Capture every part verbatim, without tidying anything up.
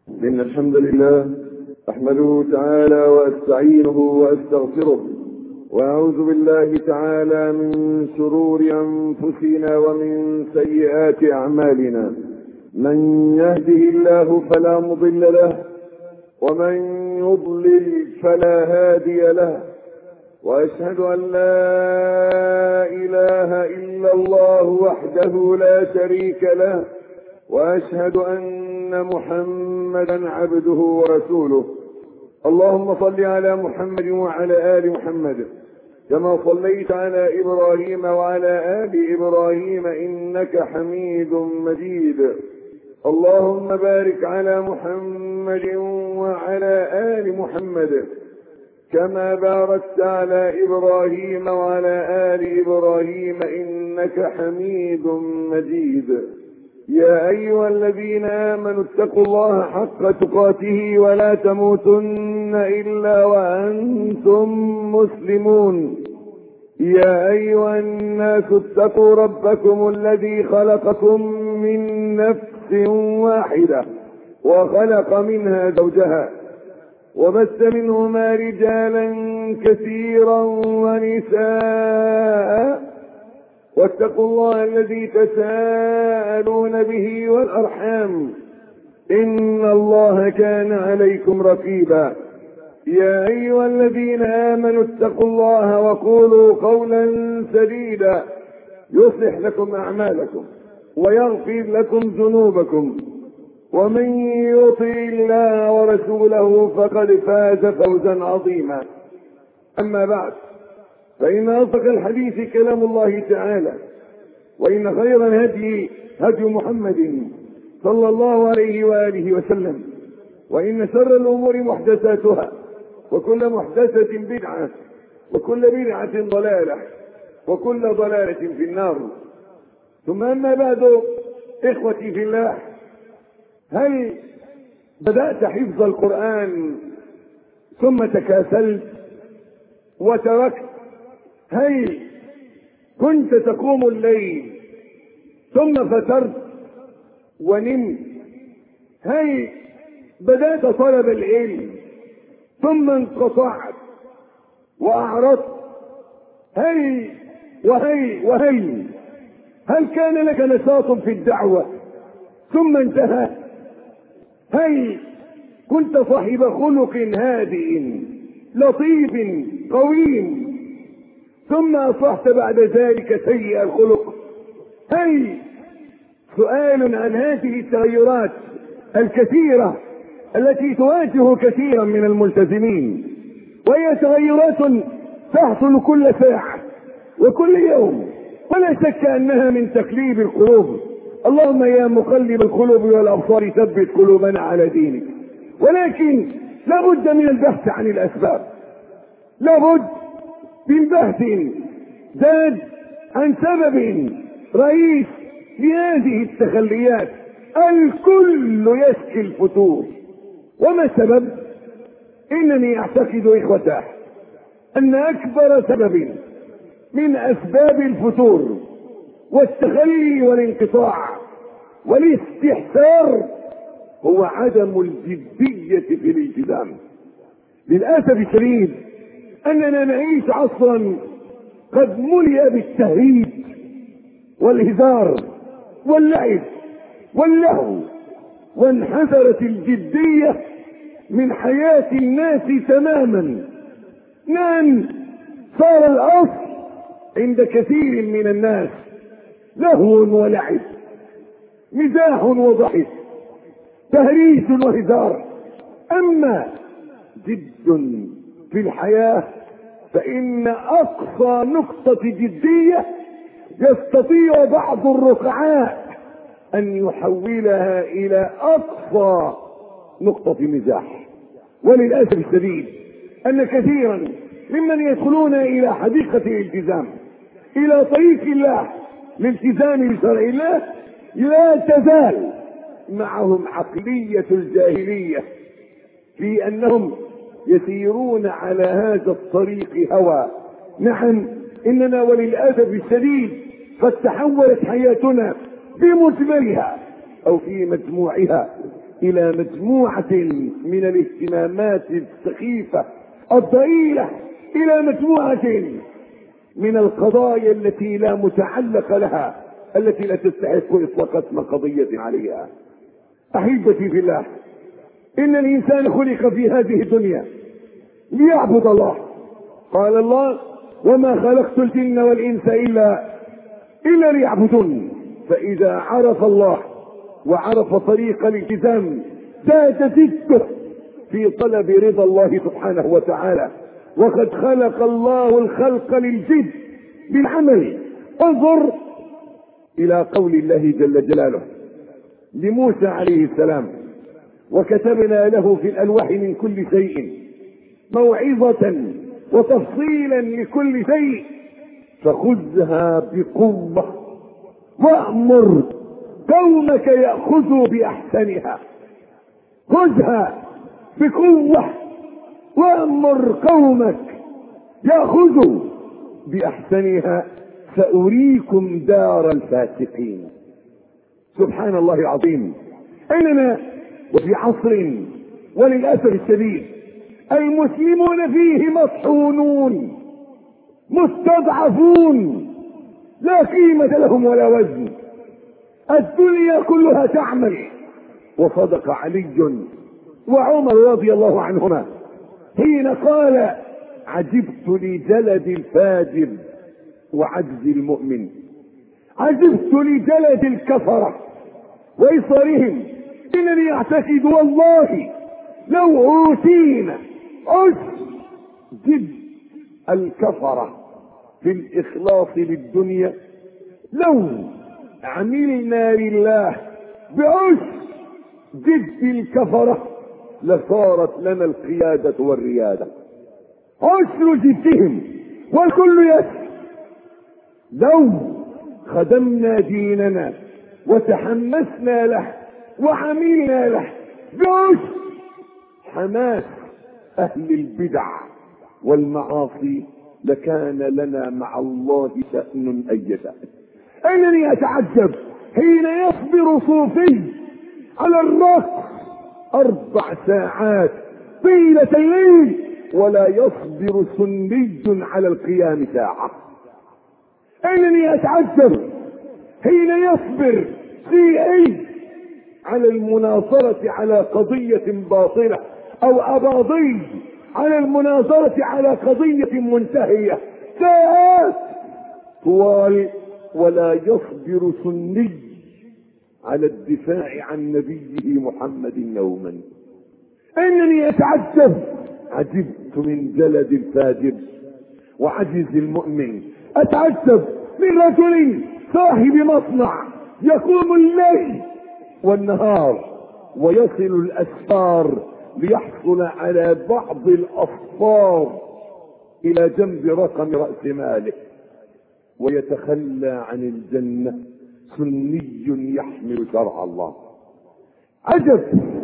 إن الحمد لله أحمده تعالى وأستعينه وأستغفره وأعوذ بالله تعالى من شرور أنفسنا ومن سيئات أعمالنا. من يهده الله فلا مضل له ومن يضلل فلا هادي له، وأشهد أن لا إله إلا الله وحده لا شريك له، وأشهد أن محمدا عبده ورسوله. اللهم صل على محمد وعلى آل محمد كما صليت على إبراهيم وعلى آل إبراهيم إنك حميد مجيد. اللهم بارك على محمد وعلى آل محمد كما باركت على إبراهيم وعلى آل إبراهيم إنك حميد مجيد. يا أيها الذين آمنوا اتقوا الله حق تقاته ولا تموتن إلا وأنتم مسلمون. يا أيها الناس اتقوا ربكم الذي خلقكم من نفس واحدة وخلق منها زوجها وبث منهما رجالا كثيرا ونساء، واتقوا الله الذي تساءلون به والأرحام إن الله كان عليكم رقيبا. يا أيها الذين آمنوا اتقوا الله وقولوا قولا سديدا يصلح لكم أعمالكم ويغفر لكم ذنوبكم، ومن يطع الله ورسوله فقد فاز فوزا عظيما. أما بعد، فإن أصدق الحديث كلام الله تعالى، وإن خير الهدي هدي محمد صلى الله عليه وآله وسلم، وإن شر الأمور محدثاتها، وكل محدثة بدعة، وكل بدعة ضلالة، وكل ضلالة في النار. ثم أما بعد، إخوتي في الله، هل بدأت حفظ القرآن ثم تكاسلت وتركت؟ هل كنت تقوم الليل ثم فترت ونمت؟ هل بدأت طلب العلم ثم انقطعت وأعرضت؟ هل وهل وهل هل كان لك نشاط في الدعوة ثم انتهى؟ هل كنت صاحب خلق هادئ لطيف قويم ثم أصبحت بعد ذلك سيء الخلق؟ هل سؤال عن هذه التغيرات الكثيرة التي تواجه كثيرا من الملتزمين، وهي تغيرات تحصل كل ساعة وكل يوم، ولا شك أنها من تقليب القلوب. اللهم يا مقلب القلوب والأبصار ثبت قلوبنا على دينك. ولكن لابد من البحث عن الأسباب، لابد من بحث زاد عن سبب رئيس لهذه التخليات. الكل يشكي الفتور، وما السبب؟ إنني أعتقد إخوته أن أكبر سبب من أسباب الفتور والتخلي والانقطاع والاستحسار هو عدم الجدية في الالتزام. للأسف الشديد أننا نعيش عصرا قد ملئ بالتهريج والهزار واللعب واللهو، وانحسرت الجدية من حياة الناس تماما. نعم، صار الأصل عند كثير من الناس لهو ولعب، مزاح وضحك، تهريج وهزار. أما جد في الحياة فإن أقصى نقطة جدية يستطيع بعض الرقعاء أن يحولها إلى أقصى نقطة مزاح. وللأسف الشديد أن كثيرا ممن يدخلون إلى حديقة الالتزام، إلى طريق الله لالتزام بشرع الله، لا تزال معهم عقلية الجاهلية في أنهم يسيرون على هذا الطريق هوى. نعم، إننا وللأسف الشديد قد تحولت حياتنا في مجملها أو في مجموعها الى مجموعة من الاهتمامات السخيفة الضئيلة، الى مجموعة من القضايا التي لا متعلق لها، التي لا تستحق اطلاق اسم قضية عليها. احبتي في الله، ان الانسان خلق في هذه الدنيا ليعبد الله. قال الله: وما خلقت الجن والانس الا الا ليعبدون. فاذا عرف الله وعرف طريق الالتزام زاد جده في طلب رضا الله سبحانه وتعالى. وقد خلق الله الخلق للجد بالعمل. انظر الى قول الله جل جلاله لموسى عليه السلام: وكتبنا له في الالواح من كل شيء موعظة وتفصيلا لكل شيء فخذها بقوة وأمر قومك يأخذوا بأحسنها. خذها بقوة وأمر قومك يأخذوا بأحسنها سأريكم دار الفاسقين. سبحان الله العظيم. إننا وفي عصر وللأسف الشديد المسلمون فيه مطحونون مستضعفون لا قيمة لهم ولا وزن. الدنيا كلها تعمل. وصدق علي وعمر رضي الله عنهما حين قال: عجبت لجلد الفاجر وعجز المؤمن، عجبت لجلد الكفرة وإصرارهم. إنني أعتقد والله لو أوتينا أسجد الكفرة في الإخلاص للدنيا، لو عملنا لله بأسجد الكفرة لصارت لنا القيادة والريادة. عسر جدهم والكل يسر. لو خدمنا ديننا وتحمسنا له وعملنا له بأسر حماس أهل البدع والمعاصي لكان لنا مع الله شأن أي شأن. أنني أتعجب حين يصبر صوفي على الرقص أربع ساعات طيلة الليل ولا يصبر سني على القيام ساعة. أنني أتعجب حين يصبر شيعي على المناصرة على قضية باطلة أو أباضي على المناصرة على قضية منتهية ساعات طوال ولا يصبر سني على الدفاع عن نبيه محمد يوما. انني اتعجب، عجبت من جلد الفاجر وعجز المؤمن. اتعجب من رجل صاحب مصنع يقوم الليل والنهار ويصل الاسفار ليحصل على بعض الاصفار الى جنب رقم راس ماله ويتخلى عن الجنة سني يحمل شرع الله. عجب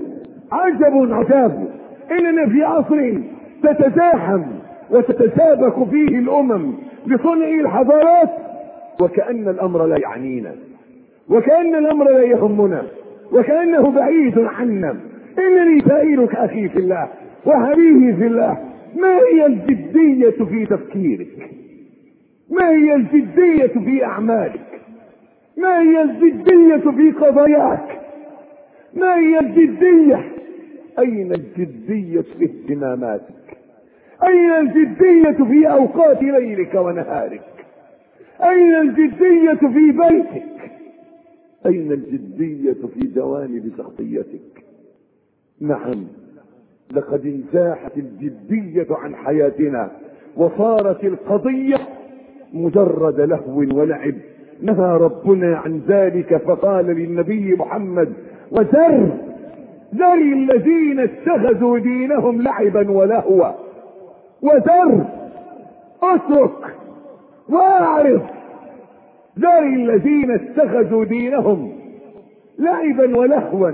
عجب عجاب. اننا في عصر تتزاحم وتتسابق فيه الامم لصنع الحضارات وكأن الامر لا يعنينا وكأن الامر لا يهمنا وكأنه بعيد عنا. انني سائلك اخي في الله وحبيبي في الله، ما هي الجدية في تفكيرك؟ ما هي الجدية في اعمالك؟ ما هي الجدية في قضاياك؟ ما هي الجدية؟ اين الجدية في اهتماماتك؟ اين الجدية في اوقات ليلك ونهارك؟ اين الجدية في بيتك؟ اين الجدية في جوانب شخصيتك؟ نعم، لقد انزاحت الجدية عن حياتنا وصارت القضية مجرد لهو ولعب. نهى ربنا عن ذلك فقال للنبي محمد: وذر ذر الذين اتخذوا دينهم لعبا ولهوا. وذر اترك واعرف ذر الذين اتخذوا دينهم لعبا ولهوا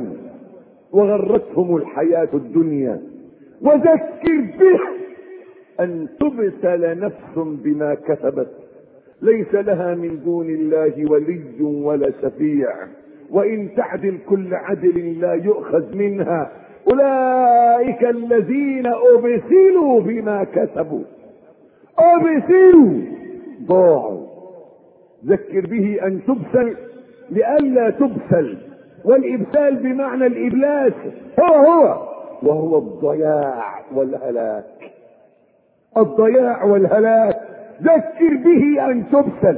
وغرتهم الحياة الدنيا وذكر به ان تبتل نفس بما كسبت ليس لها من دون الله ولي ولا شفيع وإن تعدل كل عدل لا يؤخذ منها. أولئك الذين أبسلوا بما كسبوا، أبسلوا ضاعوا. ذكر به أن تبسل لئلا تبسل، والإبسال بمعنى الإبلاس هو هو وهو الضياع والهلاك. الضياع والهلاك. ذكر به أن تبسل،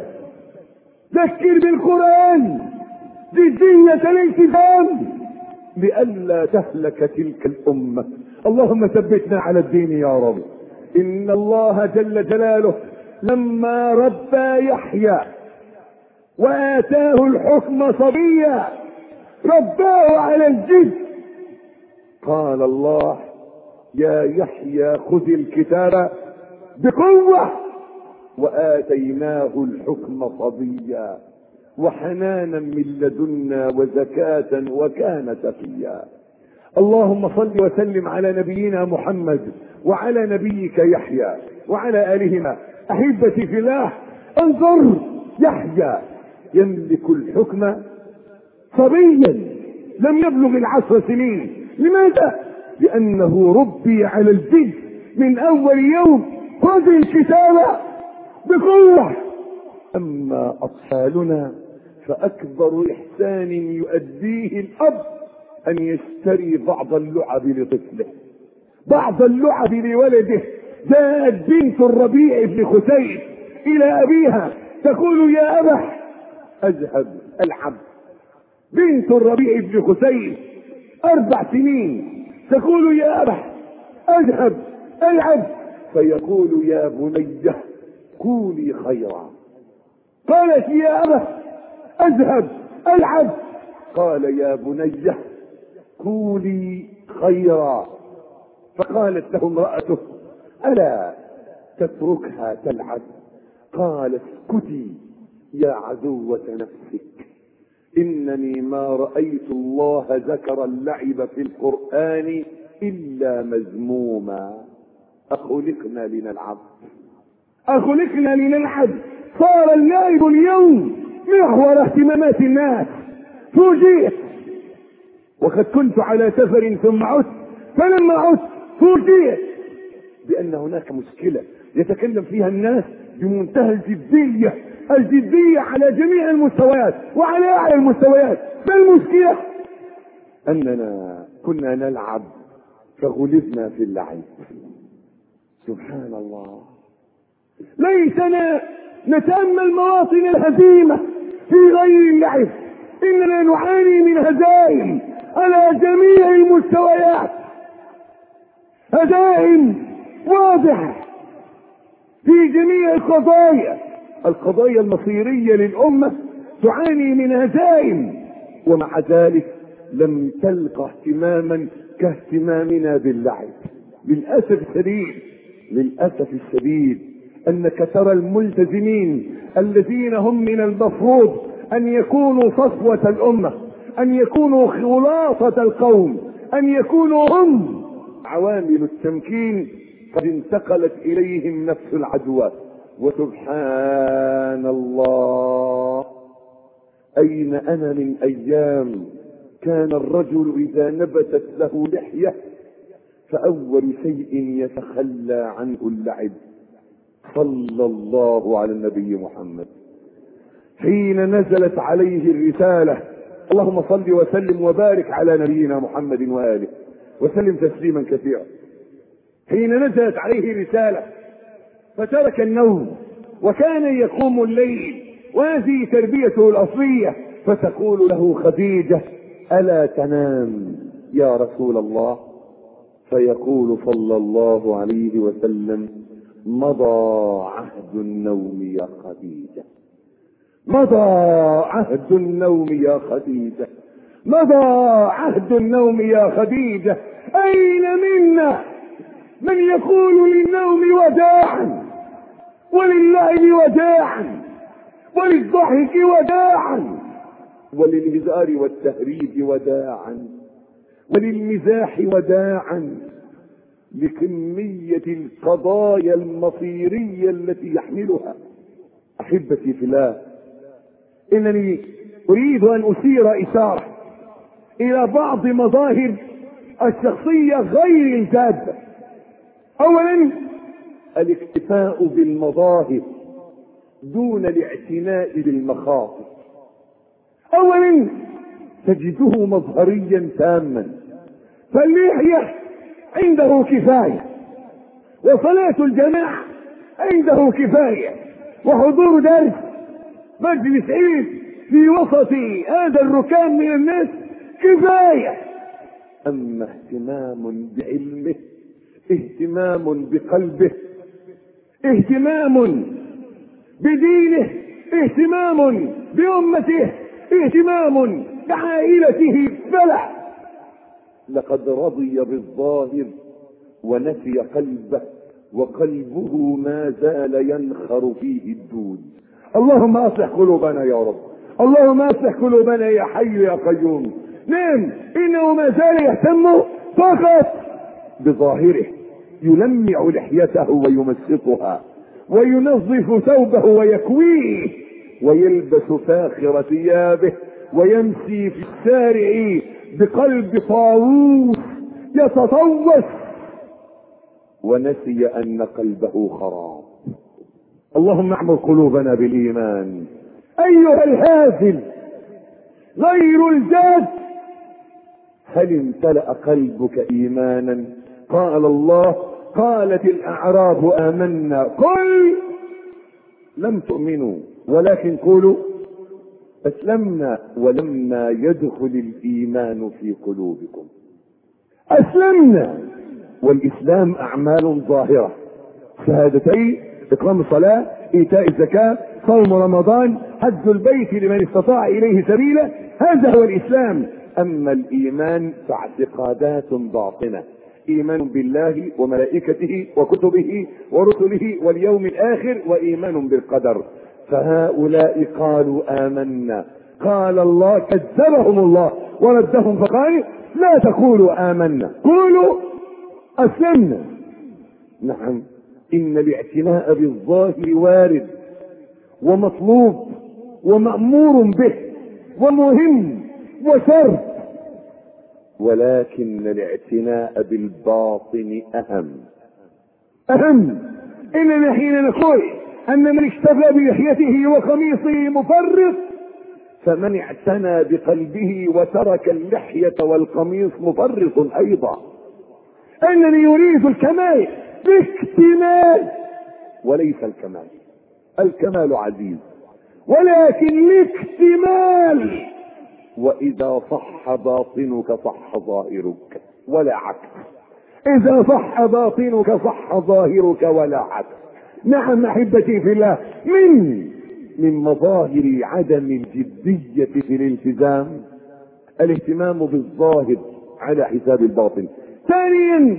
ذكر بالقرآن جدية الالتزام لئلا تهلك تلك الأمة. اللهم ثبتنا على الدين يا رب. إن الله جل جلاله لما ربى يحيى وآتاه الحكم صبيا رباه على الجد. قال الله يا يحيى خذ الكتاب بقوة وآتيناه الحكم صبيا وحنانا من لدنا وزكاة وكان تقيا. اللهم صل وسلم على نبينا محمد وعلى نبيك يحيى وعلى آلهما. أحبتي في الله، انظر، يحيى يملك الحكم صبيا لم يبلغ العشر سنين. لماذا؟ لأنه ربي على الجد من أول يوم. خذ الكتاب بقوة. أما أطفالنا فأكبر إحسان يؤديه الأب أن يشتري بعض اللعب لطفله، بعض اللعب لولده. جاءت بنت الربيع بن خثيم إلى أبيها تقول يا أبا أذهب ألعب. بنت الربيع بن خثيم أربع سنين تقول يا أبا أذهب ألعب، فيقول يا بني قولي خيرا. قالت يا أبا أذهب ألعب، قال يا بني قولي خيرا. فقالت له امرأته ألا تتركها تلعب؟ قال اسكتي يا عدوة نفسك، إنني ما رأيت الله ذكر اللعب في القرآن إلا مذموما. أخلقنا لنلعب، أخلقنا لنلعب. صار اللعب اليوم محور اهتمامات الناس. فوجئت وقد كنت على سفر ثم عدت، فلما عدت فوجئت بأن هناك مشكلة يتكلم فيها الناس بمنتهى الجدية، الجدية على جميع المستويات وعلى أعلى المستويات. ما المشكلة؟ أننا كنا نلعب فغلبنا في اللعب. سبحان الله. ليسنا نتأمل مواطن الهزيمة في غير اللعب، إننا نعاني من هزائم على جميع المستويات، هزائم واضحة في جميع القضايا. القضايا المصيرية للأمة تعاني من هزائم، ومع ذلك لم تلقى اهتماما كاهتمامنا باللعب. للأسف الشديد، للأسف الشديد أنك ترى الملتزمين الذين هم من المفروض أن يكونوا صفوة الأمة، أن يكونوا خلاصة القوم، أن يكونوا هم عوامل التمكين، قد انتقلت إليهم نفس العدوى. وسبحان الله، أين أنا من أيام كان الرجل إذا نبتت له لحية فأول شيء يتخلى عنه اللعب. صلى الله على النبي محمد حين نزلت عليه الرسالة. اللهم صل وسلم وبارك على نبينا محمد وآله وسلم تسليما كثيرا. حين نزلت عليه الرسالة فترك النوم وكان يقوم الليل، وهذه تربيته الأصلية. فتقول له خديجة ألا تنام يا رسول الله؟ فيقول صلى الله عليه وسلم مضى عهد النوم يا خديجة، مضى عهد النوم يا خديجة، مضى عهد النوم يا خديجة. أين منا من يقول للنوم وداعا، وللعب وداعا، وللضحك وداعا، وللهزار والتهريج وداعا، وللمزاح وداعا، لكمية القضايا المصيرية التي يحملها. أحبتي في الله، إنني اريد ان اثير اشارة الى بعض مظاهر الشخصية غير الجادة. اولا الاكتفاء بالمظاهر دون الاعتناء بالمخاطر. اولا تجده مظهريا تاما، فاللحية عنده كفاية، وصلاة الجماعة عنده كفاية، وحضور درس مجلس علم في وسط هذا الركام من الناس كفاية. اما اهتمام بعلمه، اهتمام بقلبه، اهتمام بدينه، اهتمام بأمته، اهتمام بعائلته، فلا، لقد رضي بالظاهر ونسي قلبه، وقلبه ما زال ينخر فيه الدود. اللهم اصلح قلوبنا يا رب، اللهم اصلح قلوبنا يا حي يا قيوم. نعم، انه ما زال يهتم فقط بظاهره، يلمع لحيته ويمسطها، وينظف ثوبه ويكويه، ويلبس فاخر ثيابه، ويمشي في الشارع بقلب طاووس يتطوس، ونسي ان قلبه خراب. اللهم اعمر قلوبنا بالايمان. ايها الهازل غير الجاد، هل امتلأ قلبك ايمانا؟ قال الله: قالت الاعراب امنا، قل لم تؤمنوا ولكن قولوا اسلمنا ولما يدخل الايمان في قلوبكم. اسلمنا، والاسلام اعمال ظاهرة، شهادتين، اقام الصلاة، ايتاء الزكاة، صوم رمضان، حج البيت لمن استطاع اليه سبيلا، هذا هو الاسلام. اما الايمان فاعتقادات باطنة، ايمان بالله وملائكته وكتبه ورسله واليوم الاخر، وايمان بالقدر. فهؤلاء قالوا آمنا، قال الله كذبهم الله وردهم فقال: لا تقولوا آمنا، قولوا أسلمنا. نعم، إن الاعتناء بالظاهر وارد ومطلوب ومأمور به ومهم وشرط، ولكن الاعتناء بالباطن أهم أهم. إننا حين نقول أن من اكتفى بلحيته وقميصه مفرط، فمن اعتنى بقلبه وترك اللحية والقميص مفرط أيضا. أنني يريد الكمال باكتمال وليس الكمال. الكمال عزيز، ولكن الاكتمال. وإذا صح باطنك صح ظاهرك ولا عكس، إذا صح باطنك صح ظاهرك ولا عكس. نعم احبتي في الله، من من مظاهر عدم الجدية في الالتزام الاهتمام بالظاهر على حساب الباطن. ثانيا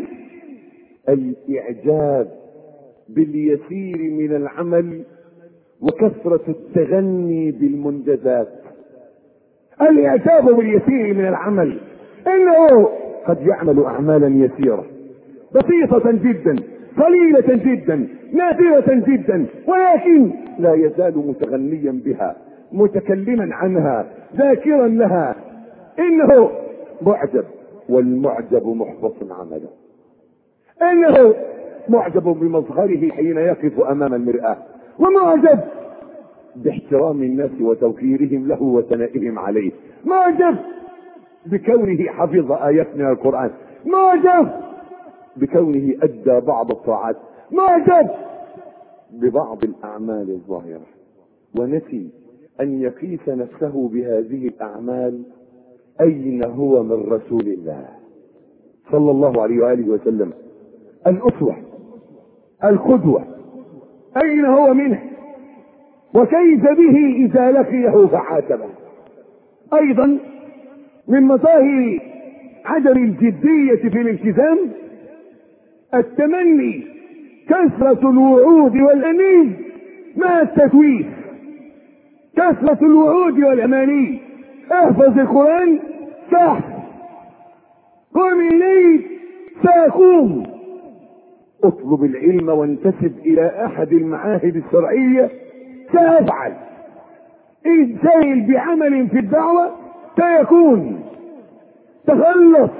الاعجاب باليسير من العمل وكثرة التغني بالمنجزات. الاعجاب باليسير من العمل، انه قد يعمل اعمالا يسيرة بسيطة جدا، قليلة جدا، نادرة جدا، ولكن لا يزال متغنيا بها، متكلما عنها، ذاكرا لها. انه معجب، والمعجب محبط عمله. انه معجب بمظهره حين يقف امام المرآة، ومعجب باحترام الناس وتوقيرهم له وثنائهم عليه، معجب بكونه حفظ آيات من القرآن، معجب بكونه أدى بعض الطاعات، معجب ببعض الأعمال الظاهرة، ونسي أن يقيس نفسه بهذه الأعمال أين هو من رسول الله صلى الله عليه وآله وسلم، الأسوة القدوة، أين هو منه، وكيف به إذا لقيه فعاتبه. أيضا من مظاهر عدم الجدية في الالتزام التمني، كثرة الوعود والأماني مع التسويف. كثرة الوعود والأماني، احفظ القرآن صح، قم الليل سأقوم، اطلب العلم وانتسب إلى أحد المعاهد الشرعية سأفعل. انشغل بعمل في الدعوة سيكون. تخلص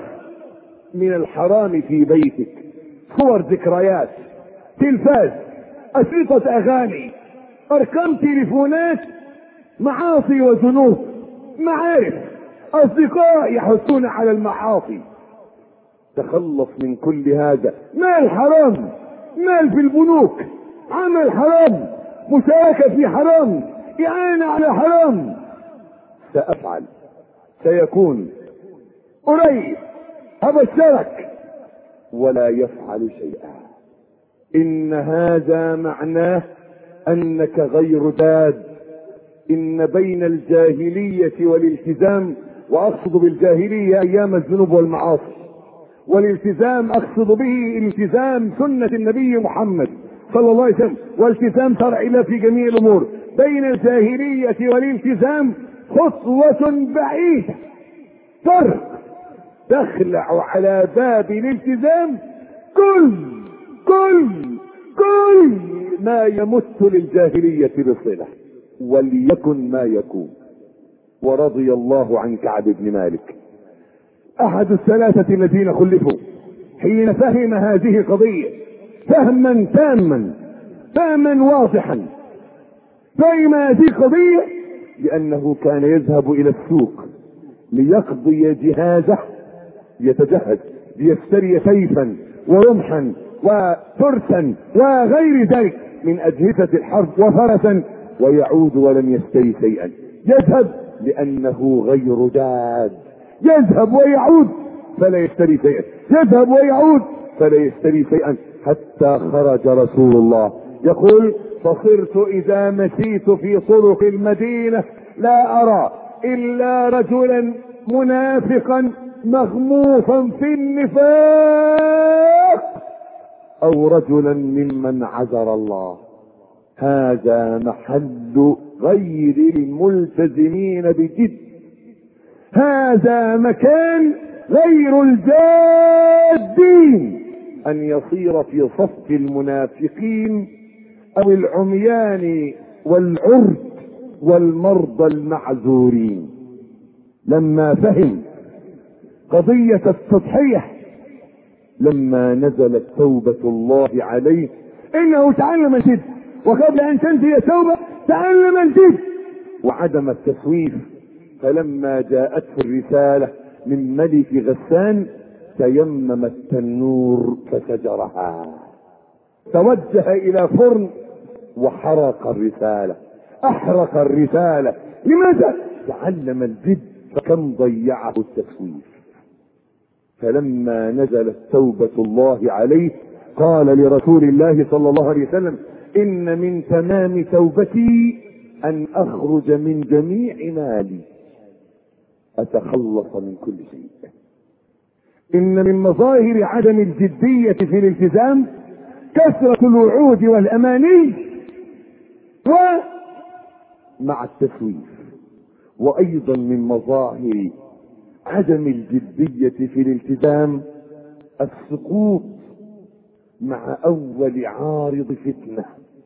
من الحرام في بيتك، صور ذكريات، تلفاز، أشرطة أغاني، أرقام تليفونات، معاصي وذنوب، معارف، أصدقاء يحثون على المعاصي. تخلص من كل هذا. مال حرام، مال في البنوك، عمل حرام، مشاركة في حرام، إعانة على حرام. سأفعل، سيكون قريب، أبشرك. ولا يفعل شيئا. إن هذا معناه أنك غير داد. إن بين الجاهلية والالتزام، وأقصد بالجاهلية أيام الذنوب والمعاصي، والالتزام أقصد به التزام سنة النبي محمد صلى الله عليه وسلم، والتزام شرع الله في جميع الأمور. بين الجاهلية والالتزام خطوة بعيدة، فرق. تخلع على باب الالتزام كل كل كل ما يمت للجاهلية بصلة، وليكن ما يكون. ورضي الله عن كعب بن مالك، أحد الثلاثة الذين خلفوا، حين فهم هذه القضية فهما تاما، فهما واضحا. فهم هذه القضية لأنه كان يذهب إلى السوق ليقضي جهازه، يتجهز ليشتري سيفا ورمحا وترسا وغير ذلك من أجهزة الحرب وفرسا، ويعود ولم يشتري شيئا. يذهب لأنه غير جاد، يذهب ويعود فلا يشتري شيئا، يذهب ويعود فلا يشتري شيئا، حتى خرج رسول الله يقول: فصرت إذا مشيت في طرق المدينة لا أرى إلا رجلا منافقا مغموسا في النفاق، أو رجلا ممن عذر الله. هذا محل غير الملتزمين بجد، هذا مكان غير الجادين، أن يصير في صف المنافقين أو العميان والعرج والمرضى المعذورين. لما فهم قضية التضحية، لما نزلت توبة الله عليه، إنه تعلم الجد، وقبل أن تنتهي التوبة تعلم الجد وعدم التسويف. فلما جاءته الرسالة من ملك غسان تيمم التنور فسجرها، توجه إلى فرن وحرق الرسالة، أحرق الرسالة. لماذا؟ تعلم الجد، فكم ضيعه التسويف. فلما نزلت توبة الله عليه قال لرسول الله صلى الله عليه وسلم: إن من تمام توبتي أن أخرج من جميع مالي أتخلص من كل شيء. إن من مظاهر عدم الجدية في الالتزام كثرة الوعود والأماني ومع التسويف. وأيضا من مظاهر عدم الجدية في الالتزام السقوط مع أول عارض فتنة،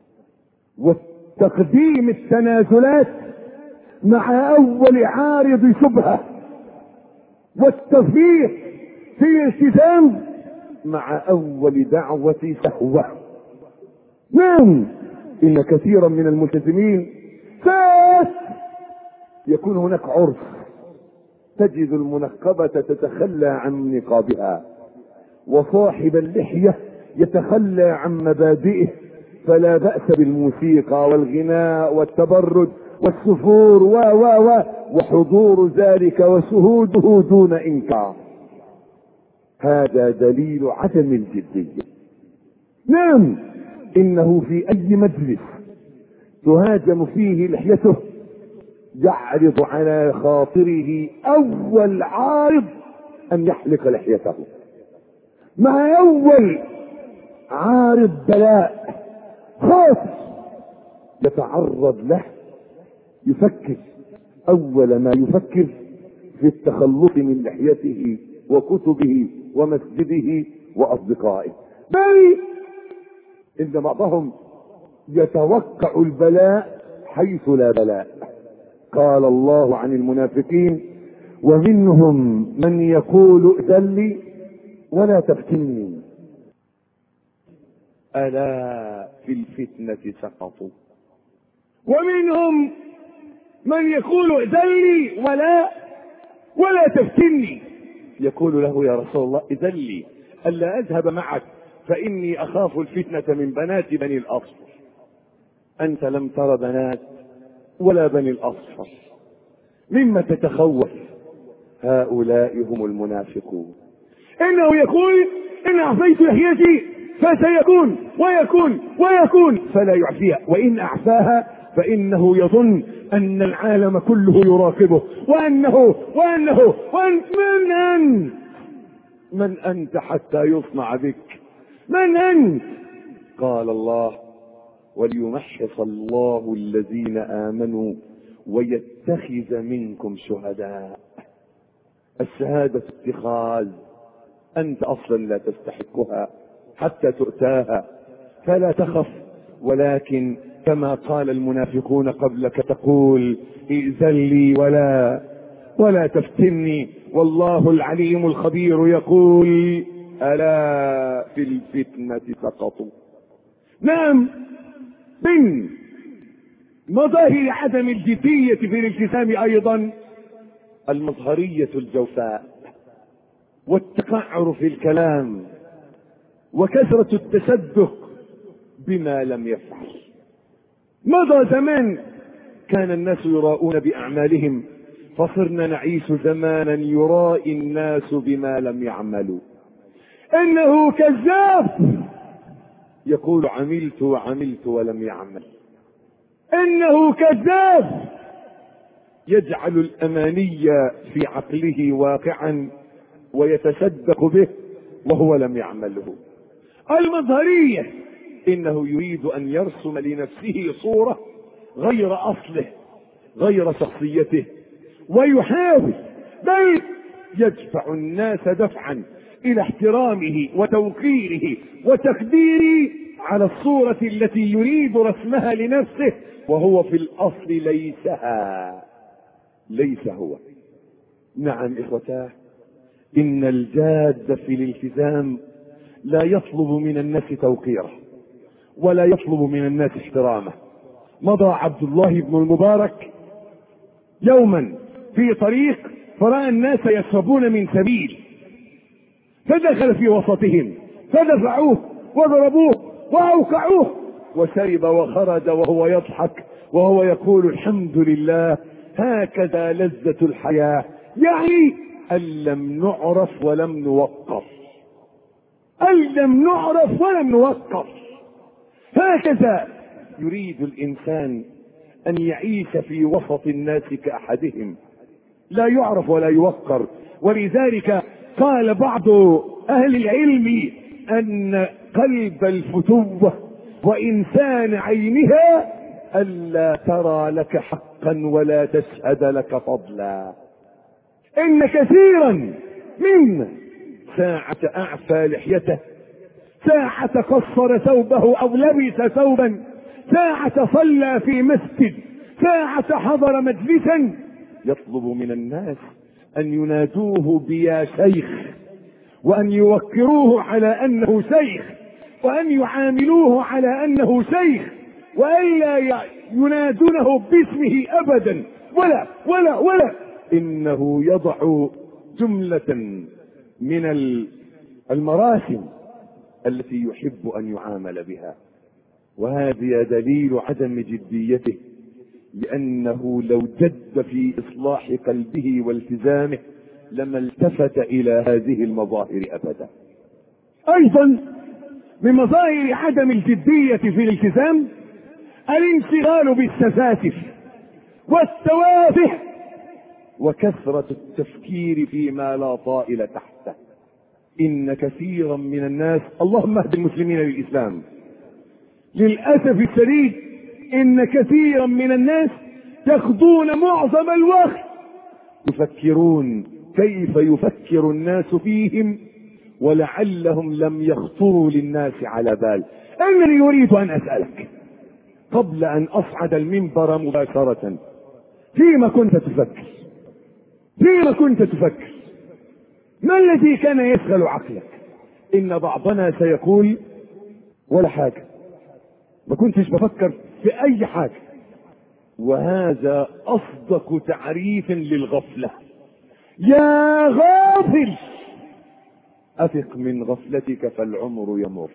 وتقديم التنازلات مع أول عارض شبهة، والتفريط في الالتزام مع أول دعوة شهوة. نعم، إن كثيرا من الملتزمين فات يكون هناك عرس، تجد المنقبة تتخلى عن نقابها، وصاحب اللحية يتخلى عن مبادئه، فلا بأس بالموسيقى والغناء والتبرج والسفور و و و وحضور ذلك وشهوده دون إنكار. هذا دليل عدم الجدية. نعم، إنه في أي مجلس تهاجم فيه لحيته يعرض على خاطره أول عارض أن يحلق لحيته، مع أول عارض بلاء خاص يتعرض له يفكر، أول ما يفكر في التخلص من لحيته وكتبه ومسجده وأصدقائه، بل إن بعضهم يتوقع البلاء حيث لا بلاء. قال الله عن المنافقين: ومنهم من يقول ائذن لي ولا تفتني ألا في الفتنة سقطوا. ومنهم من يقول ائذن لي ولا ولا تفتني. يقول له: يا رسول الله إذن لي ألا أذهب معك فإني أخاف الفتنة من بنات بني الأصفر. أنت لم تر بنات ولا بني الأصفر، مما تتخوف؟ هؤلاء هم المنافقون. إنه يقول: إن أعفيت لحيتي فسيكون ويكون ويكون فلا يعفيها، وإن أعفاها فإنه يظن أن العالم كله يراقبه، وأنه وأنه وأن من أنت من أنت حتى يصنع بك؟ من أنت؟ قال الله: وليمحص الله الذين آمنوا ويتخذ منكم شهداء. الشهادة اتخاذ، أنت أصلا لا تستحقها حتى تؤتاها، فلا تخف، ولكن كما قال المنافقون قبلك تقول: ائذن لي ولا ولا تفتني. والله العليم الخبير يقول: ألا في الفتنة سقطوا. نعم، من مظاهر عدم الجدية في الالتزام أيضا المظهرية الجوفاء، والتقعر في الكلام، وكثرة التصدق بما لم يفعل. مضى زمان كان الناس يراؤون بأعمالهم، فصرنا نعيش زمانا يرائي الناس بما لم يعملوا. إنه كذاب، يقول: عملت وعملت ولم يعمل. إنه كذاب، يجعل الأماني في عقله واقعا ويتصدق به وهو لم يعمله. المظهرية، إنه يريد أن يرسم لنفسه صورة غير أصله، غير شخصيته، ويحاول بل يدفع الناس دفعا إلى احترامه وتوقيره وتقديره على الصورة التي يريد رسمها لنفسه، وهو في الأصل ليسها، ليس هو. نعم إخوتاه، إن الجاد في الالتزام لا يطلب من الناس توقيره ولا يطلب من الناس احترامه. مضى عبد الله بن المبارك يوما في طريق فرأى الناس يشربون من سبيل، فدخل في وسطهم فدفعوه وضربوه وأوقعوه، وشرب وخرج وهو يضحك وهو يقول: الحمد لله، هكذا لذة الحياة. يعني أن لم نعرف ولم نوقر، أن لم نعرف ولم نوقر. هكذا يريد الإنسان أن يعيش في وسط الناس كأحدهم، لا يعرف ولا يوقر. ولذلك قال بعض أهل العلم أن قلب الفتوة وإنسان عينها ألا ترى لك حقا ولا تشهد لك فضلا. إن كثيرا منا ساعة أعفى لحيته، ساعة قصر ثوبه أو لبس ثوبا، ساعة صلى في مسجد، ساعة حضر مجلسا، يطلب من الناس أن ينادوه بيا شيخ، وأن يوقروه على أنه شيخ، وأن يعاملوه على أنه شيخ، وألا ينادونه باسمه أبدا، ولا ولا ولا إنه يضع جملة من المراسم التي يحب أن يعامل بها، وهذا دليل عدم جديته، لأنه لو جد في إصلاح قلبه والتزامه لما التفت إلى هذه المظاهر أبدا. أيضا من مظاهر عدم الجدية في الالتزام الانشغال بالسفاسف والتوافه وكثرة التفكير فيما لا طائل تحته. إن كثيرا من الناس، اللهم اهد المسلمين للإسلام، للأسف الشديد إن كثيرا من الناس يقضون معظم الوقت يفكرون كيف يفكر الناس فيهم، ولعلهم لم يخطروا للناس على بال. أنني أريد أن أسألك قبل أن أصعد المنبر مباشرة، فيما كنت تفكر فيما كنت تفكر ما الذي كان يشغل عقلك؟ إن بعضنا سيقول ولا حاجة، ما كنتش بفكر في أي حاجة. وهذا أصدق تعريف للغفلة. يا غافل أفق من غفلتك فالعمر يمر.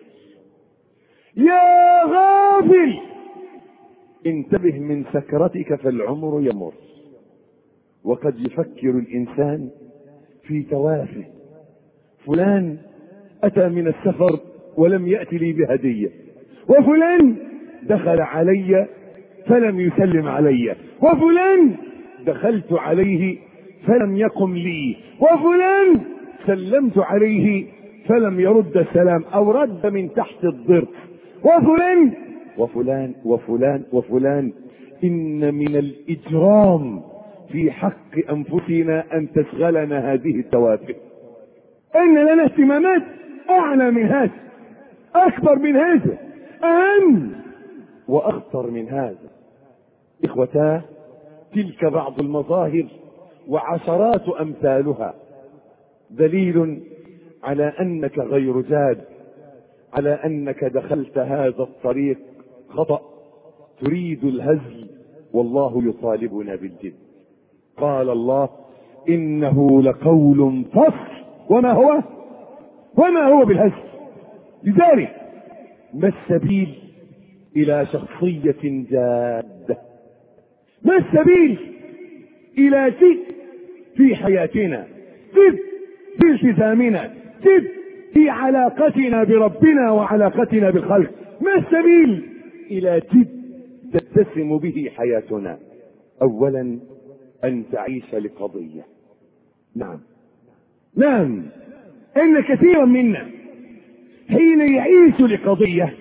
يا غافل انتبه من سكرتك فالعمر يمر. وقد يفكر الإنسان في توافه، فلان أتى من السفر ولم يأتي لي بهدية، وفلان دخل علي فلم يسلم علي، وفلان دخلت عليه فلم يقم لي، وفلان سلمت عليه فلم يرد السلام أو رد من تحت الضرس، وفلان وفلان وفلان وفلان. إن من الإجرام في حق أنفسنا أن تشغلنا هذه التوافه. إن لنا اهتمامات أعلى من هذا، أكبر من هذا، أهم وأخطر من هذا. إخوتاه، تلك بعض المظاهر وعشرات أمثالها دليل على أنك غير زاد، على أنك دخلت هذا الطريق خطأ، تريد الهزل والله يطالبنا بالجد. قال الله: إنه لقول فصل وما هو وما هو بالهزل. لذلك ما السبيل إلى شخصية جادة؟ ما السبيل إلى جد في حياتنا، جد في التزامنا، جد في علاقتنا بربنا وعلاقتنا بالخلق؟ ما السبيل إلى جد تتسم به حياتنا؟ أولا أن تعيش لقضية. نعم نعم إن كثيرا منا حين يعيش لقضية،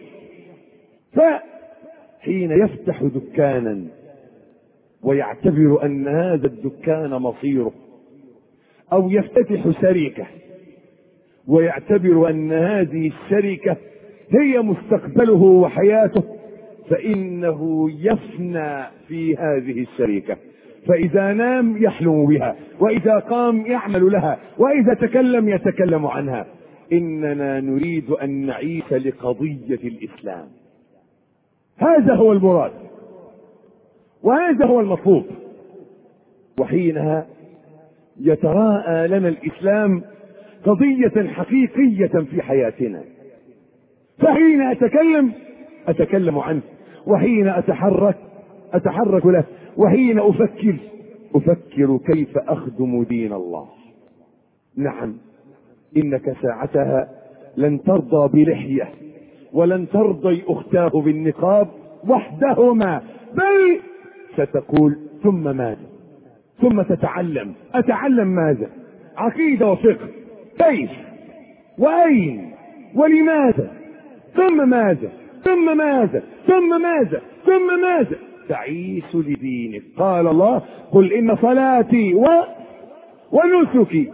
فحين يفتح دكانا ويعتبر أن هذا الدكان مصيره، أو يفتتح شركة ويعتبر أن هذه الشركة هي مستقبله وحياته، فإنه يفنى في هذه الشركة. فإذا نام يحلم بها، وإذا قام يعمل لها، وإذا تكلم يتكلم عنها. إننا نريد أن نعيش لقضية الإسلام. هذا هو المراد وهذا هو المطلوب. وحينها يتراءى لنا الإسلام قضية حقيقية في حياتنا. فحين أتكلم أتكلم عنه، وحين أتحرك أتحرك له، وحين أفكر أفكر كيف أخدم دين الله. نعم إنك ساعتها لن ترضى بلحية ولن ترضي أختاه بالنقاب وحدهما، بل ستقول ثم ماذا؟ ثم تتعلم. أتعلم ماذا؟ عقيدة وفقه. كيف وأين ولماذا؟ ثم ماذا؟ ثم ماذا؟ ثم ماذا؟ ثم ماذا؟ تعيش لدينك. قال الله: قل إن صلاتي و... ونسكي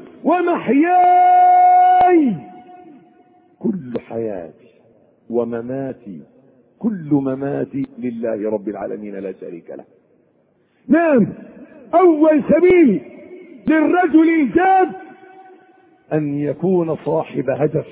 ومحياي كل حياتي ومماتي كل مماتي لله رب العالمين لا شريك له. نعم أول سبيل للرجل الجاد أن يكون صاحب هدف.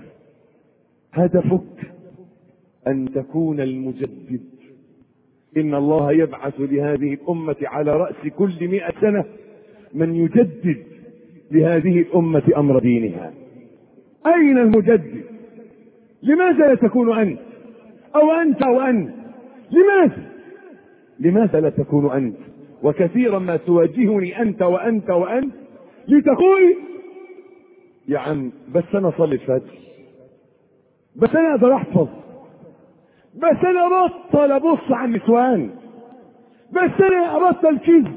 هدفك أن تكون المجدد. إن الله يبعث لهذه الأمة على رأس كل مئة سنة من يجدد لهذه الأمة أمر دينها. أين المجدد؟ لماذا لا تكون أنت أو أنت أو أنت؟ لماذا؟ لماذا لا تكون أنت؟ وكثيرا ما تواجهني أنت وأنت وأنت لتقول: يا عم بس أنا أصلي الفجر، بس أنا أقدر أحفظ، بس أنا أبطل أبص على النسوان، بس أنا أبطل كذب.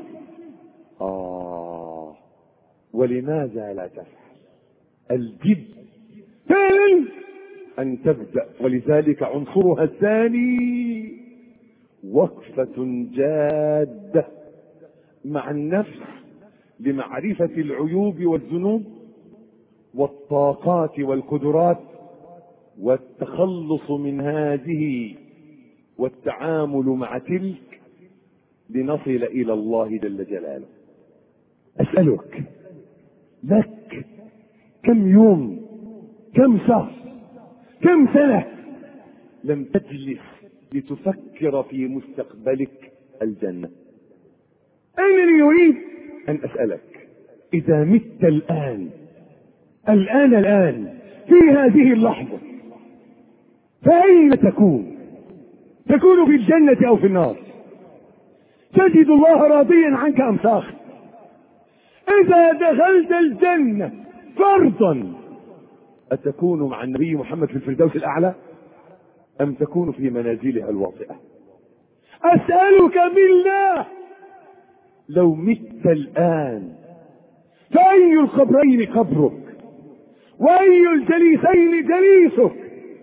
آه ولماذا لا تفعل؟ الجد فعلا أن تبدأ. ولذلك عنصرها الثاني وقفة جادة مع النفس لمعرفة العيوب والذنوب والطاقات والقدرات والتخلص من هذه والتعامل مع تلك لنصل إلى الله جل جلاله. أسألك، لك كم يوم، كم شهر، كم سنة لم تجلس لتفكر في مستقبلك الجنة؟ أنني أريد أن أسألك، إذا مت الآن الآن الآن في هذه اللحظة فأين تكون؟ تكون في الجنة أو في النار؟ تجد الله راضيا عنك أم ساخط؟ إذا دخلت الجنة فرضا أتكون مع النبي محمد في الفردوس الأعلى أم تكون في منازلها الواطئة؟ أسألك بالله، لو مت الآن فأي القبرين قبرك؟ وأي الجليسين جليسك؟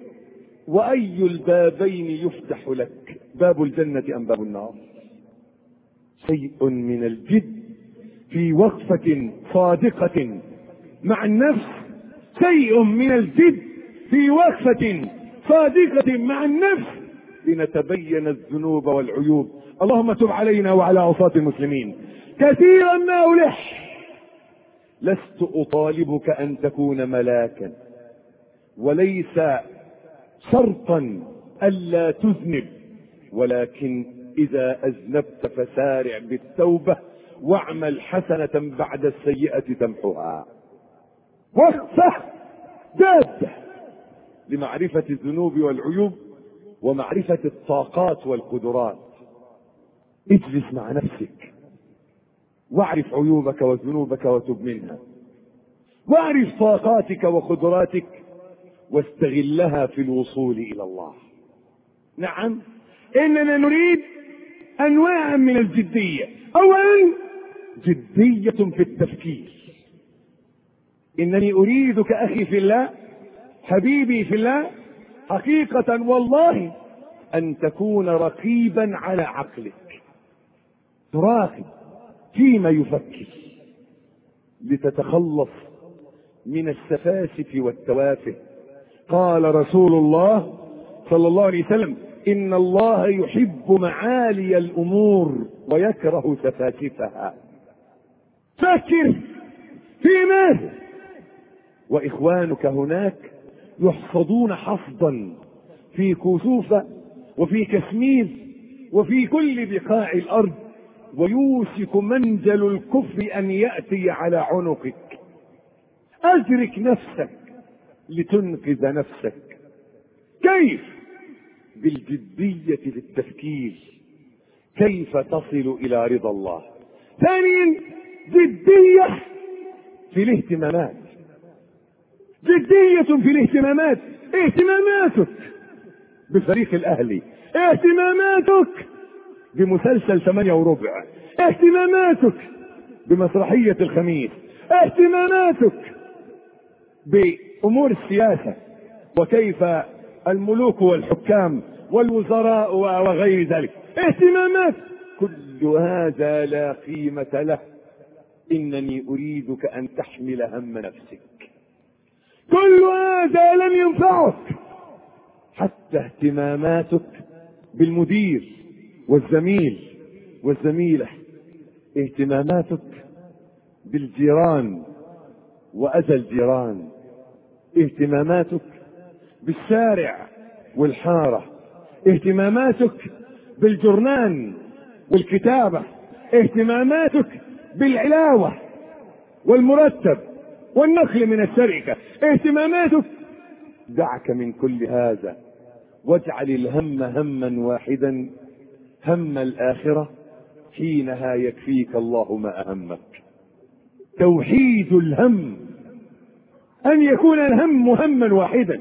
وأي البابين يفتح لك، باب الجنة أم باب النار؟ شيء من الجد في وقفة صادقة مع النفس، شيء من الجد في وقفة صادقة مع النفس لنتبين الذنوب والعيوب. اللهم تب علينا وعلى عصاة المسلمين. كثيرا ما ألح، لست أطالبك أن تكون ملاكا، وليس شرطا ألا تذنب، ولكن إذا أذنبت فسارع بالتوبة واعمل حسنة بعد السيئة تمحها. وقفة جادة لمعرفة الذنوب والعيوب ومعرفة الطاقات والقدرات. اجلس مع نفسك واعرف عيوبك وذنوبك وتب منها، واعرف طاقاتك وقدراتك واستغلها في الوصول إلى الله. نعم، إننا نريد أنواع من الجدية. أولا جدية في التفكير. إنني أريدك أخي في الله، حبيبي في الله، حقيقة والله أن تكون رقيبا على عقلك، تراقب فيما يفكر لتتخلص من السفاسف والتوافه. قال رسول الله صلى الله عليه وسلم: إن الله يحب معالي الأمور ويكره سفاسفها. فكر في ماذا؟ وإخوانك هناك يحصدون حصدا في كوسوفة وفي كشمير وفي كل بقاع الأرض، ويوشك منجل الكفر أن يأتي على عنقك. أدرك نفسك لتنقذ نفسك. كيف؟ بالجدية في التفكير، كيف تصل إلى رضا الله. ثانيا جدية في الاهتمامات، جدية في الاهتمامات. اهتماماتك بفريق الأهلي، اهتماماتك بمسلسل ثمانية وربع، اهتماماتك بمسرحية الخميس، اهتماماتك بأمور السياسة وكيف الملوك والحكام والوزراء وغير ذلك. اهتمامات كل هذا لا قيمة له. إنني أريدك أن تحمل هم نفسك. كل هذا لم ينفعك. حتى اهتماماتك بالمدير والزميل والزميلة، اهتماماتك بالجيران وأذى الجيران، اهتماماتك بالشارع والحارة، اهتماماتك بالجرنان والكتابة، اهتماماتك بالعلاوة والمرتب والنقل من الشركة، اهتماماتك. دعك من كل هذا واجعل الهم هما واحدا، هم الآخرة، حينها يكفيك الله ما أهمك. توحيد الهم، أن يكون الهم هما واحدا.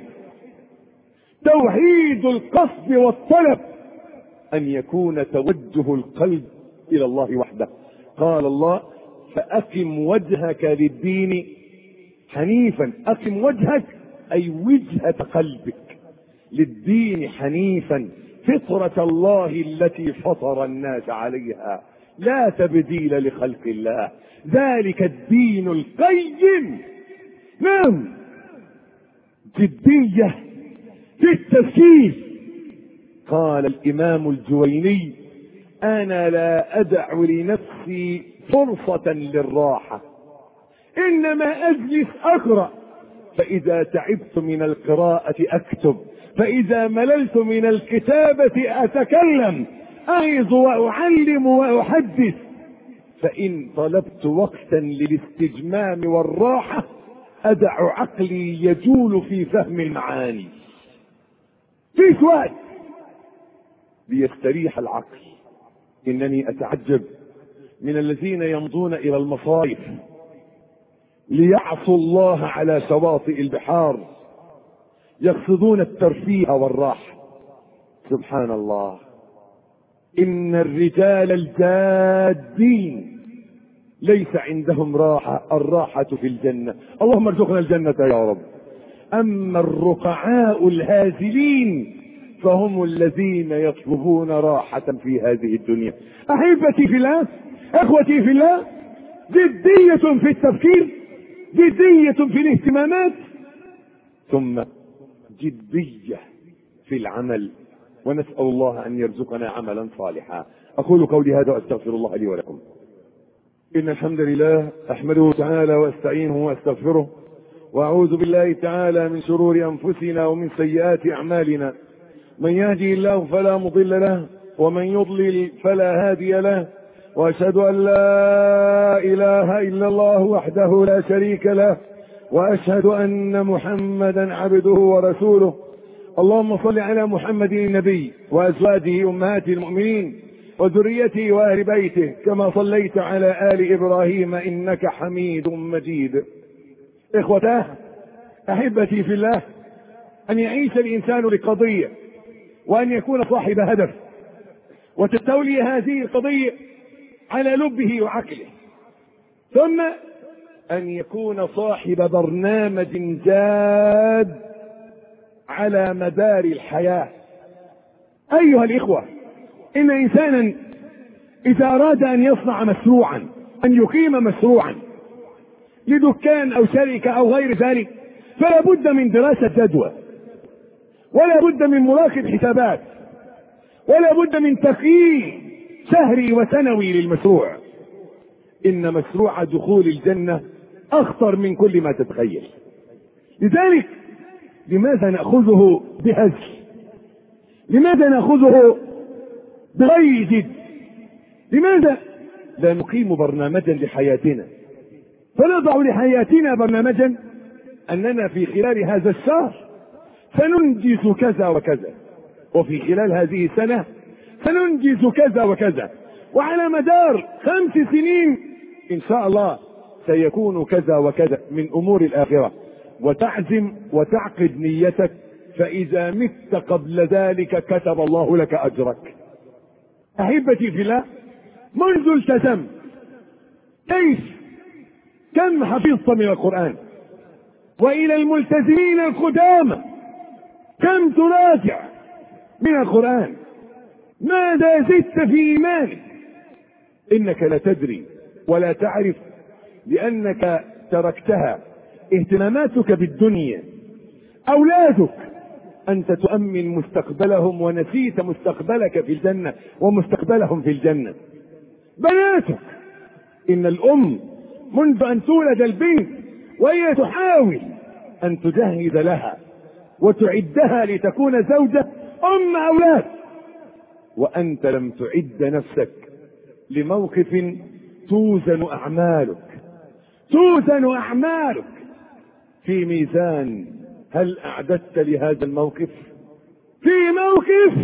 توحيد القصد والطلب، أن يكون توجه القلب إلى الله وحده. قال الله: فأقم وجهك للدين حنيفا. أقم وجهك أي وجهة قلبك للدين حنيفا، فطرة الله التي فطر الناس عليها، لا تبديل لخلق الله، ذلك الدين القيم. نعم، جدية في التفكير. قال الإمام الجويني: أنا لا أدع لنفسي فرصة للراحة، إنما أجلس أقرأ، فإذا تعبت من القراءة أكتب، فإذا مللت من الكتابة أتكلم، أعظ وأعلم وأحدث، فإن طلبت وقتا للاستجمام والراحة أدع عقلي يجول في فهم المعاني. فيش وقت ليستريح العقل. إنني أتعجب من الذين يمضون إلى المصايف ليعصوا الله على شواطئ البحار، يقصدون الترفيه والراحة. سبحان الله، إن الرجال الجادين ليس عندهم راحة، الراحة في الجنة. اللهم ارزقنا الجنة يا رب. أما الرقعاء الهازلين فهم الذين يطلبون راحة في هذه الدنيا. أحبتي في الله، أخوتي في الله، جدية في التفكير، جدية في الاهتمامات، ثم جدية في العمل، ونسأل الله أن يرزقنا عملا صالحا. أقول قولي هذا وأستغفر الله لي ولكم. إن الحمد لله أحمده تعالى وأستعينه وأستغفره، وأعوذ بالله تعالى من شرور أنفسنا ومن سيئات أعمالنا. من يهدي الله فلا مضل له، ومن يضلل فلا هادي له، وأشهد أن لا إله إلا الله وحده لا شريك له، وأشهد أن محمدا عبده ورسوله. اللهم صل على محمد النبي وأزواجه أمهات المؤمنين وذريته وأهل بيته كما صليت على آل إبراهيم إنك حميد مجيد. إخوتاه أحبتي في الله، أن يعيش الإنسان لقضية وأن يكون صاحب هدف، وتستولي هذه القضية على لبه وعقله، ثم أن يكون صاحب برنامج جاد على مدار الحياة. أيها الإخوة، إن إنسانا إذا أراد أن يصنع مشروعا، أن يقيم مشروعا لدكان أو شركة أو غير ذلك، فلا بد من دراسة جدوى، ولا بد من مراقبة حسابات، ولا بد من تقييم شهري وسنوي للمشروع. إن مشروع دخول الجنة أخطر من كل ما تتخيل. لذلك لماذا نأخذه بهزل؟ لماذا نأخذه بغير جد؟ لماذا لا نقيم برنامجا لحياتنا، فنضع لحياتنا برنامجا أننا في خلال هذا الشهر سننجز كذا وكذا، وفي خلال هذه السنة سننجز كذا وكذا، وعلى مدار خمس سنين إن شاء الله سيكون كذا وكذا من أمور الآخرة، وتعزم وتعقد نيتك، فإذا مت قبل ذلك كتب الله لك أجرك. أحبتي في الله، منذ التزمت كيف كم حفظت من القرآن؟ وإلى الملتزمين القدامى كم تراجع من القرآن؟ ماذا زدت في إيمانك؟ إنك لا تدري ولا تعرف، لأنك تركتها. اهتماماتك بالدنيا، أولادك أنت تؤمن مستقبلهم ونسيت مستقبلك في الجنة ومستقبلهم في الجنة. بناتك، إن الأم منذ أن تولد البنت وهي تحاول أن تجهز لها وتعدها لتكون زوجة أم أولاد، وأنت لم تعد نفسك لموقف توزن أعمالك توزن أعمالك في ميزان. هل أعددت لهذا الموقف؟ في موقف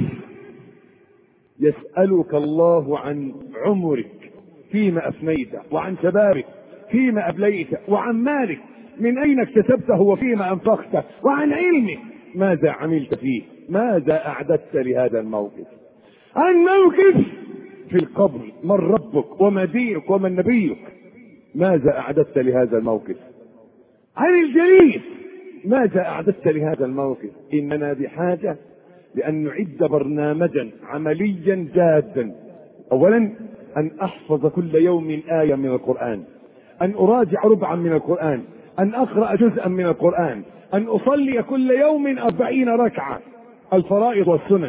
يسألك الله عن عمرك فيما أفنيت، وعن شبابك فيما أبليت، وعن مالك من أين اكتسبته وفيما أنفقته، وعن علمك ماذا عملت فيه. ماذا أعددت لهذا الموقف؟ عن موقف في القبر، من ربك وما دينك ومن نبيك، ماذا أعددت لهذا الموقف؟ عن الجليس، ماذا أعددت لهذا الموقف؟ إننا بحاجة لأن نعد برنامجا عمليا جادا. أولا أن أحفظ كل يوم آية من القرآن، أن أراجع ربعا من القرآن، أن أقرأ جزءا من القرآن، أن أصلي كل يوم أربعين ركعة الفرائض والسنن،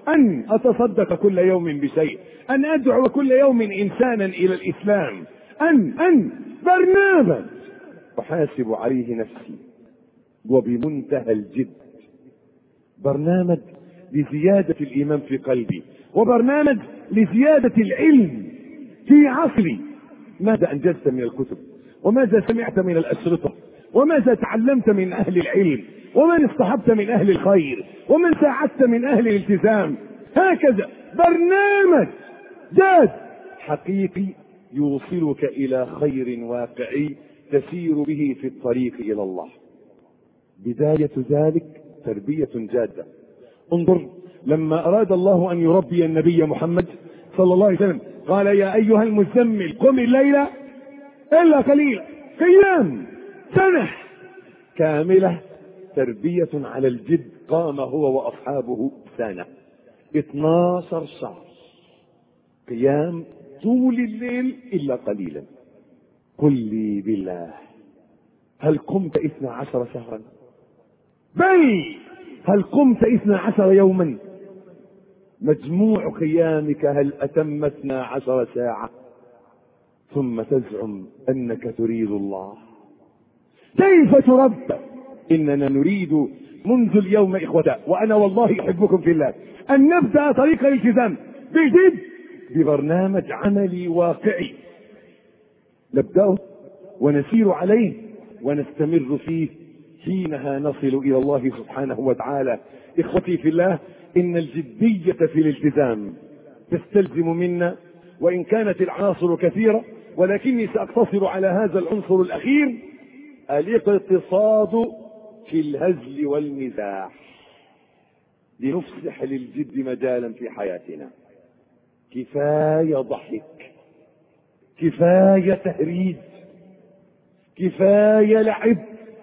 أن أتصدق كل يوم بشيء، أن أدعو كل يوم إنسانا إلى الإسلام، أن أن برنامج أحاسب عليه نفسي وبمنتهى الجد، برنامج لزيادة الإيمان في قلبي، وبرنامج لزيادة العلم في عصري. ماذا أنجزت من الكتب، وماذا سمعت من الأشرطة، وماذا تعلمت من أهل العلم، ومن اصطحبت من أهل الخير، ومن ساعدت من أهل الالتزام. هكذا برنامج جاد حقيقي يوصلك إلى خير واقعي تسير به في الطريق إلى الله. بداية ذلك تربية جادة. انظر لما أراد الله أن يربي النبي محمد صلى الله عليه وسلم قال يا أيها المزمل قم الليل إلا قليلا، قيام سنة كاملة، تربية على الجد. قام هو وأصحابه سنة، اثنا عشر شهر قيام طول الليل إلا قليلا. قل لي بالله هل قمت اثنا عشر شهرا؟ بل هل قمت اثنا عشر يوما؟ مجموع قيامك هل أتم اثنا عشر ساعة؟ ثم تزعم أنك تريد الله. كيف تربى؟ إننا نريد منذ اليوم إخوة، وأنا والله أحبكم في الله، أن نبدأ طريق الالتزام بجد ببرنامج عملي واقعي نبدأه ونسير عليه ونستمر فيه، حينها نصل إلى الله سبحانه وتعالى. إخوتي في الله، إن الجدية في الالتزام تستلزم منا، وإن كانت العناصر كثيرة ولكني سأقتصر على هذا العنصر الأخير، الاقتصاد في الهزل والمزاح، لنفسح للجد مجالا في حياتنا. كفاية ضحك، كفاية تهريج، كفاية لعب،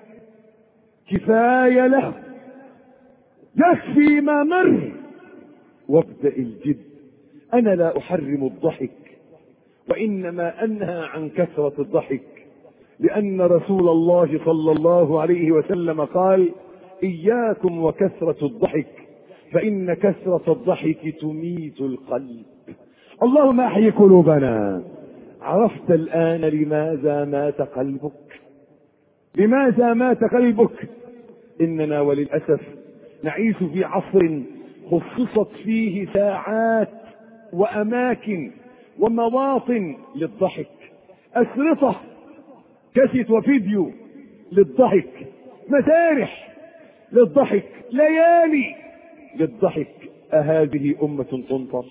كفاية له، يكفي ما مر، وابدأ الجد. أنا لا أحرم الضحك، وإنما أنهى عن كثرة الضحك، لأن رسول الله صلى الله عليه وسلم قال إياكم وكثرة الضحك فإن كثرة الضحك تميت القلب. اللهم أحيي قلوبنا. عرفت الآن لماذا مات قلبك؟ لماذا مات قلبك؟ إننا وللأسف نعيش في عصر خصصت فيه ساعات وأماكن ومواطن للضحك، أشرطة كاسيت وفيديو للضحك، مسارح للضحك، ليالي للضحك. أهذه أمة تنتصر؟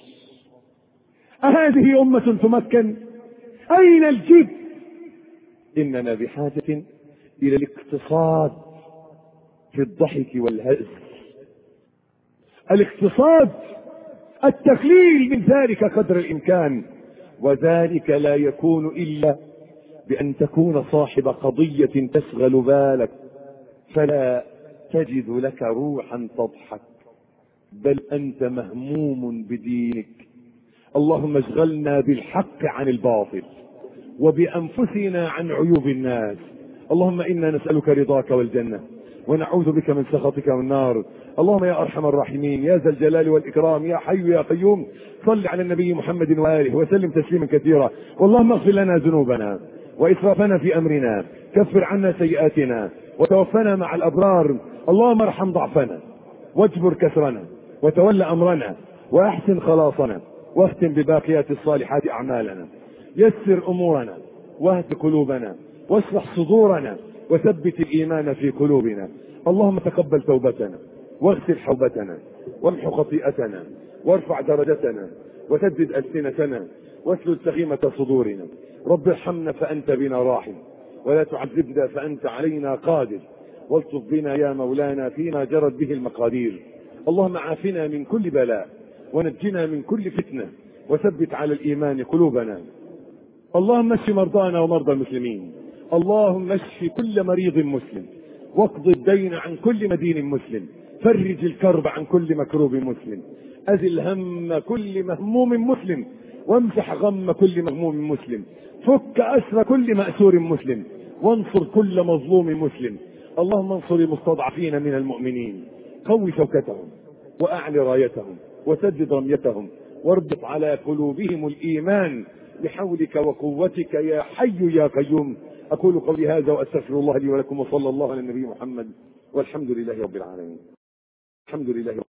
أهذه أمة تمكن؟ أين الجد؟ إننا بحاجة إلى الاقتصاد في الضحك والهزل، الاقتصاد، التقليل من ذلك قدر الإمكان، وذلك لا يكون إلا بأن تكون صاحب قضية تشغل بالك، فلا تجد لك روحا تضحك، بل أنت مهموم بدينك. اللهم اشغلنا بالحق عن الباطل، وبأنفسنا عن عيوب الناس. اللهم إنا نسألك رضاك والجنة، ونعوذ بك من سخطك والنار. اللهم يا أرحم الراحمين، يا ذا الجلال والإكرام، يا حي يا قيوم، صل على النبي محمد وآله وسلم تسليما كثيرا. واللهم اغفر لنا ذنوبنا وإسرافنا في أمرنا، كفر عنا سيئاتنا، وتوفنا مع الأبرار. اللهم ارحم ضعفنا، واجبر كسرنا، وتول أمرنا، وأحسن خلاصنا، واختم بباقيات الصالحات أعمالنا. يسر أمورنا، واهد قلوبنا، واشرح صدورنا، وثبت الإيمان في قلوبنا. اللهم تقبل توبتنا، واغسل حوبتنا، وامحو خطيئتنا، وارفع درجتنا، وسدد ألسنتنا، واسلل سخيمة صدورنا. رب ارحمنا فأنت بنا راحم، ولا تعذبنا فأنت علينا قادر، والطف بنا يا مولانا فيما جرت به المقادير. اللهم عافنا من كل بلاء، ونجنا من كل فتنة، وثبت على الإيمان قلوبنا. اللهم اشف مرضانا ومرضى المسلمين. اللهم اشف كل مريض مسلم، واقض الدين عن كل مدين مسلم، فرج الكرب عن كل مكروب مسلم، أزل هم كل مهموم مسلم، وامسح غم كل مغموم مسلم، فك أسر كل مأسور مسلم، وانصر كل مظلوم مسلم. اللهم انصر المستضعفين من المؤمنين، قوي شوكتهم، وأعل رايتهم، وسدد رميتهم واربط على قلوبهم الإيمان بحولك وقوتك يا حي يا قيوم. أقول قولي هذا وأستغفر الله لي ولكم، وصلى الله على النبي محمد، والحمد لله رب العالمين. الحمد لله.